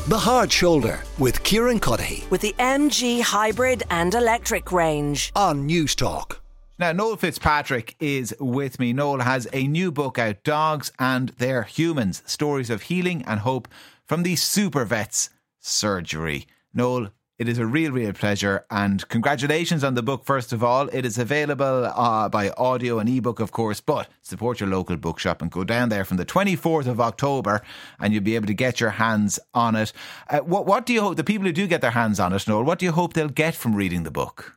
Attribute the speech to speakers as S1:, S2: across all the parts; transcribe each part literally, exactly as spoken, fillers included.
S1: The Hard Shoulder with Kieran Cuddihy
S2: with the M G Hybrid and Electric range
S1: on News Talk.
S3: Now, Noel Fitzpatrick is with me. Noel has a new book out, Dogs and Their Humans, Stories of Healing and Hope from the Super Vets Surgery. Noel, it is a real, real pleasure, and congratulations on the book, first of all. It is available uh, by audio and ebook, of course, but support your local bookshop and go down there from the twenty-fourth of October and you'll be able to get your hands on it. Uh, what, what do you hope, the people who do get their hands on it, Noel, what do you hope they'll get from reading the book?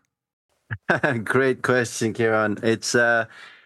S4: Great question, Kieran. It's uh,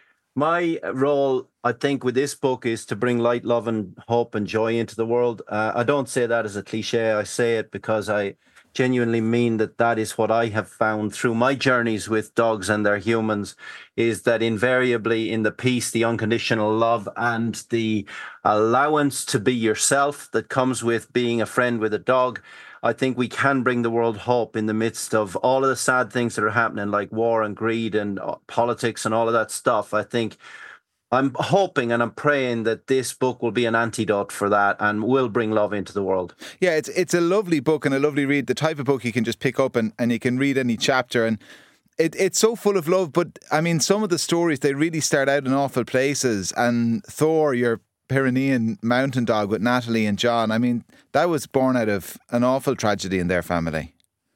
S4: my role, I think, with this book is to bring light, love and hope and joy into the world. Uh, I don't say that as a cliche. I say it because I genuinely mean that that is what I have found through my journeys with dogs and their humans, is that invariably in the peace, the unconditional love and the allowance to be yourself that comes with being a friend with a dog, I think we can bring the world hope in the midst of all of the sad things that are happening, like war and greed and politics and all of that stuff. I think I'm hoping and I'm praying that this book will be an antidote for that and will bring love into the world.
S3: Yeah, it's it's a lovely book and a lovely read. The type of book you can just pick up and, and you can read any chapter, and it, it's so full of love. But I mean, some of the stories, they really start out in awful places. And Thor, your Pyrenean mountain dog with Natalie and John, I mean, that was born out of an awful tragedy in their family.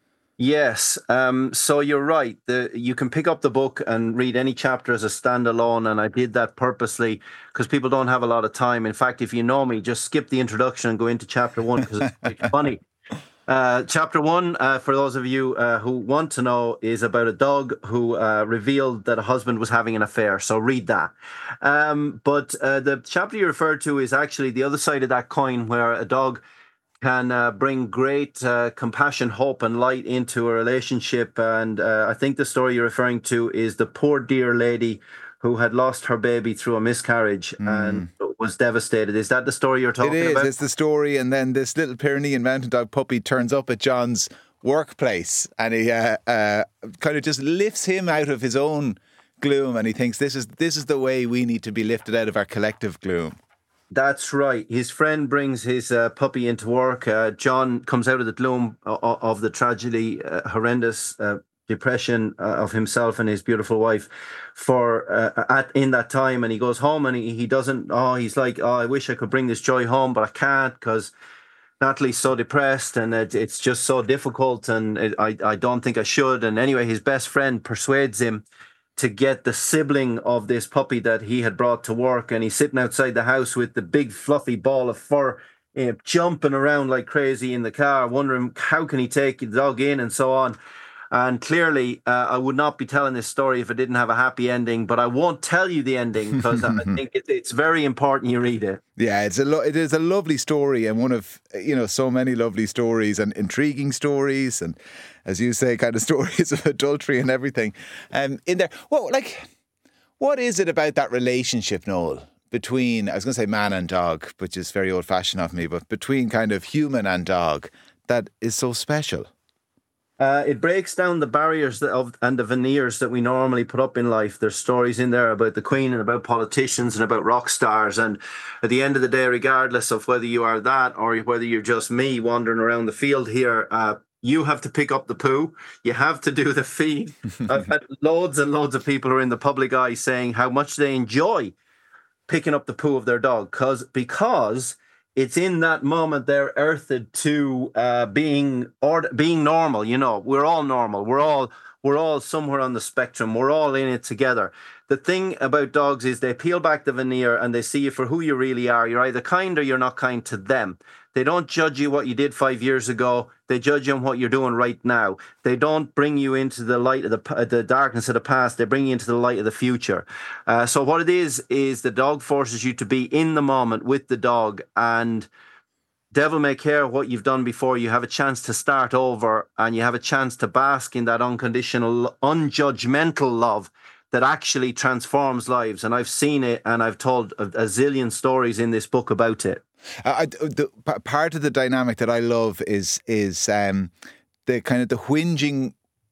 S4: Yes, um, so you're right. The, you can pick up the book and read any chapter as a standalone, and I did that purposely because people don't have a lot of time. In fact, if you know me, just skip the introduction and go into chapter one because it's quite funny. Uh, chapter one, uh, for those of you uh, who want to know, is about a dog who uh, revealed that a husband was having an affair. So read that. Um, but uh, the chapter you referred to is actually the other side of that coin, where a dog can uh, bring great uh, compassion, hope and light into a relationship. And uh, I think the story you're referring to is the poor dear lady who had lost her baby through a miscarriage mm. and was devastated. Is that the story you're talking about?
S3: It is.
S4: About?
S3: It's the story. And then this little Pyrenean mountain dog puppy turns up at John's workplace and he uh, uh, kind of just lifts him out of his own gloom, and he thinks this is this is the way we need to be lifted out of our collective gloom.
S4: That's right. His friend brings his uh, puppy into work. Uh, John comes out of the gloom of, of the tragedy, uh, horrendous uh, depression uh, of himself and his beautiful wife for uh, at in that time. And he goes home and he, he doesn't, oh, he's like, oh, I wish I could bring this joy home, but I can't because Natalie's so depressed and it, it's just so difficult and it, I, I don't think I should. And anyway, his best friend persuades him to get the sibling of this puppy that he had brought to work, and he's sitting outside the house with the big fluffy ball of fur, uh, jumping around like crazy in the car, wondering how can he take the dog in and so on. And clearly, uh, I would not be telling this story if it didn't have a happy ending, but I won't tell you the ending because I think it, it's very important you read it.
S3: Yeah, it's a lo- it is a lovely story, and one of, you know, so many lovely stories and intriguing stories, and as you say, kind of stories of adultery and everything. Um, in there, well, like, what is it about that relationship, Noel, between, I was going to say man and dog, which is very old-fashioned of me, but between kind of human and dog that is so special?
S4: Uh, it breaks down the barriers that of, and the veneers that we normally put up in life. There's stories in there about the Queen and about politicians and about rock stars. And at the end of the day, regardless of whether you are that or whether you're just me wandering around the field here, uh, you have to pick up the poo. You have to do the feed. I've had loads and loads of people who are in the public eye saying how much they enjoy picking up the poo of their dog because because it's in that moment they're earthed to uh, being or being normal. You know, we're all normal. We're all we're all somewhere on the spectrum. We're all in it together. The thing about dogs is they peel back the veneer and they see you for who you really are. You're either kind or you're not kind to them. They don't judge you what you did five years ago. They judge you on what you're doing right now. They don't bring you into the light of the the darkness of the past. They bring you into the light of the future. Uh, so what it is, is the dog forces you to be in the moment with the dog, and devil may care what you've done before. You have a chance to start over and you have a chance to bask in that unconditional, unjudgmental love that actually transforms lives. And I've seen it and I've told a, a zillion stories in this book about it.
S3: Uh, I, the, part of the dynamic that I love is is um, the kind of the whinging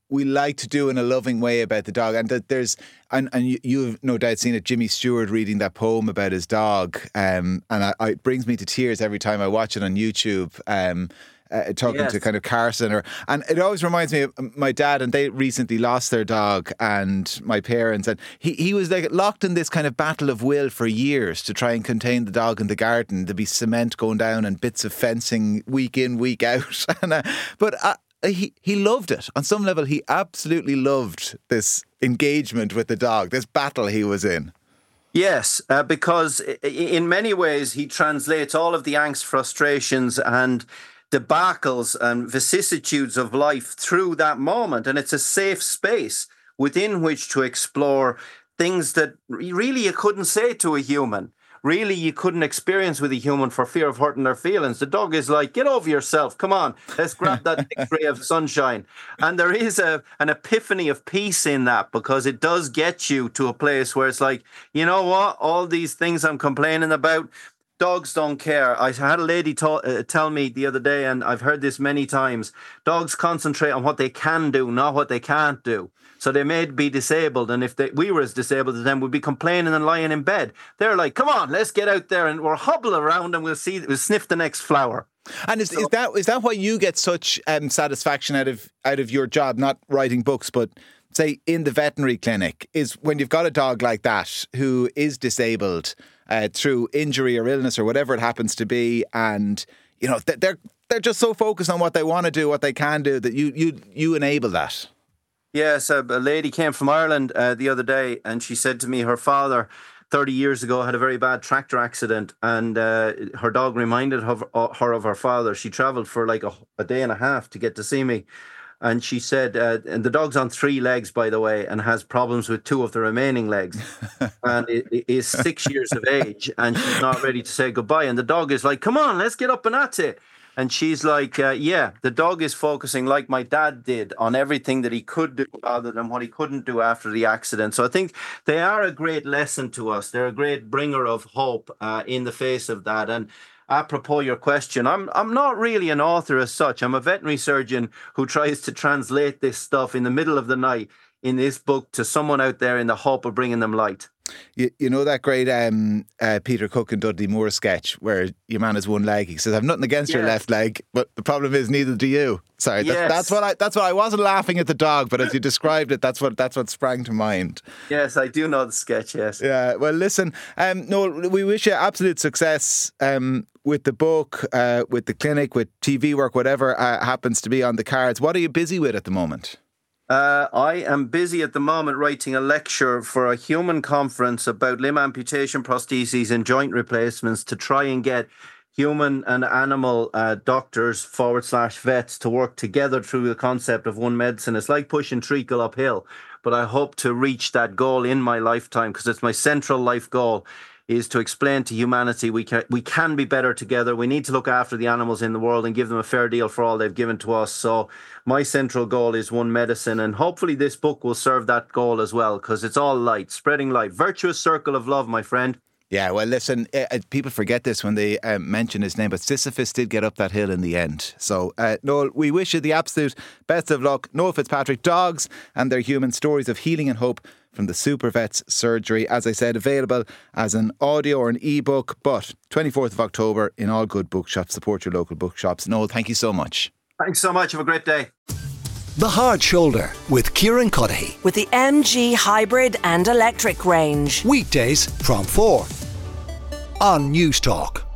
S3: we like to do in a loving way about the dog, and that there's and and you, you've no doubt seen it. Jimmy Stewart reading that poem about his dog, um, and I, I, it brings me to tears every time I watch it on YouTube. Um, Uh, talking
S4: yes.
S3: to kind of Carson, or and it always reminds me of my dad, and they recently lost their dog, and my parents, and he, he was like locked in this kind of battle of will for years to try and contain the dog in the garden. There'd be cement going down and bits of fencing week in, week out. and, uh, but uh, he he loved it on some level. He absolutely loved this engagement with the dog, this battle he was in.
S4: Yes, uh, because in many ways he translates all of the angst, frustrations, and debacles and vicissitudes of life through that moment. And it's a safe space within which to explore things that really you couldn't say to a human. Really, you couldn't experience with a human for fear of hurting their feelings. The dog is like, get over yourself. Come on, let's grab that next ray of sunshine. And there is a an epiphany of peace in that, because it does get you to a place where it's like, you know what? All these things I'm complaining about, dogs don't care. I had a lady ta- uh, tell me the other day, and I've heard this many times, dogs concentrate on what they can do, not what they can't do. So they may be disabled, and if they, we were as disabled as them, we'd be complaining and lying in bed. They're like, come on, let's get out there and we'll hobble around and we'll see, we'll sniff the next flower.
S3: And is,
S4: so,
S3: is that is that why you get such um, satisfaction out of out of your job, not writing books, but say in the veterinary clinic, is when you've got a dog like that who is disabled uh, through injury or illness or whatever it happens to be, and you know they're they're just so focused on what they want to do, what they can do, that you you you enable that.
S4: Yes, a, a lady came from Ireland uh, the other day, and she said to me her father thirty years ago had a very bad tractor accident, and uh, her dog reminded her, her of her father. She travelled for like a, a day and a half to get to see me. And she said, uh, and the dog's on three legs, by the way, and has problems with two of the remaining legs. And it, it is six years of age, and she's not ready to say goodbye. And the dog is like, come on, let's get up and at it. And she's like, uh, yeah, the dog is focusing like my dad did on everything that he could do rather than what he couldn't do after the accident. So I think they are a great lesson to us. They're a great bringer of hope uh, in the face of that. And apropos your question, I'm I'm not really an author as such. I'm a veterinary surgeon who tries to translate this stuff in the middle of the night in this book to someone out there in the hope of bringing them light.
S3: You, you know that great um, uh, Peter Cook and Dudley Moore sketch where your man has one leg. He says, "I've nothing against
S4: yes.
S3: your left leg, but the problem is neither do you." Sorry,
S4: yes.
S3: that's, that's what I. That's what I wasn't laughing at the dog, but as you described it, that's what that's what sprang to mind.
S4: Yes, I do know the sketch. Yes.
S3: Yeah. Well, listen, um, Noel, we wish you absolute success um, with the book, uh, with the clinic, with T V work, whatever uh, happens to be on the cards. What are you busy with at the moment?
S4: Uh, I am busy at the moment writing a lecture for a human conference about limb amputation, prostheses and joint replacements to try and get human and animal uh, doctors forward slash vets to work together through the concept of one medicine. It's like pushing treacle uphill, but I hope to reach that goal in my lifetime, because it's my central life goal, is to explain to humanity we can we can be better together. We need to look after the animals in the world and give them a fair deal for all they've given to us. So my central goal is one medicine, and hopefully this book will serve that goal as well, because it's all light, spreading light. Virtuous circle of love, my friend. Yeah, well, listen, uh, people forget this when they uh, mention his name, but Sisyphus did get up that hill in the end. So, uh, Noel, we wish you the absolute best of luck. Noel Fitzpatrick, Dogs and Their Human, Stories of Healing and Hope from the Super Vets Surgery. As I said, available as an audio or an ebook, but twenty-fourth of October in all good bookshops. Support your local bookshops. Noel, thank you so much. Thanks so much. Have a great day.
S1: The Hard Shoulder with Kieran Cuddihy.
S2: With the M G Hybrid and Electric range.
S1: Weekdays from four on News Talk.